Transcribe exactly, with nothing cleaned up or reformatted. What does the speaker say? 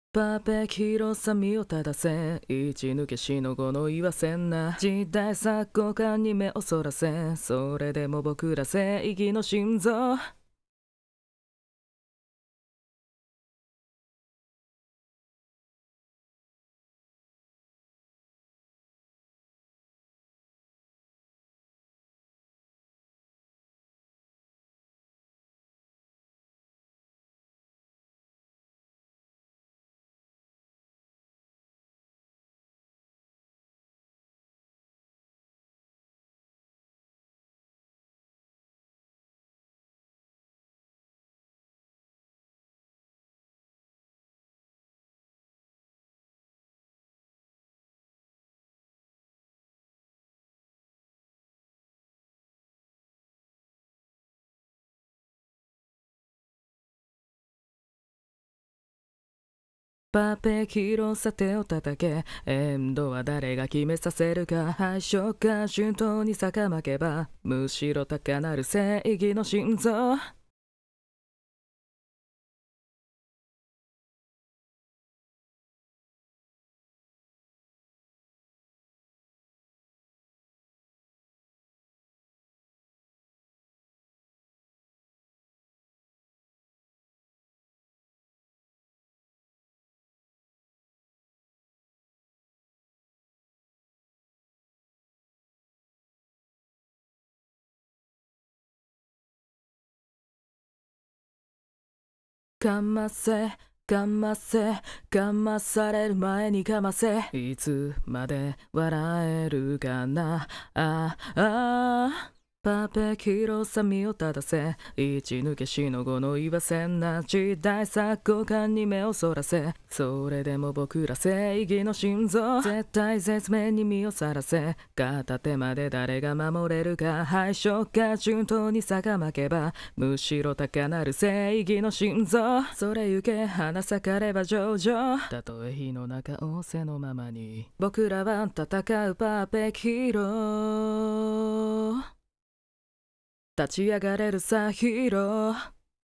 パーペキ広さ身を正せ一抜けしのごの言わせんな時代錯誤感に目をそらせそれでも僕ら正義の心臓パーペキ広さ手を叩けエンドは誰が決めさせるか敗色か順当に逆まけばむしろ高鳴る正義の心臓かませかませかまされる前にかませいつまで笑えるかなああパーペキ広さ身を正せ一抜けしのごの言わせんな時代錯誤感に目をそらせそれでも僕ら正義の心臓絶対絶命に身をさらせ片手まで誰が守れるか敗色か順当に差が負けばむしろ高鳴る正義の心臓それゆけ花咲かれば上々たとえ火の中仰せのままに僕らは戦うパーペキヒーロー立ち上がれるさヒーロー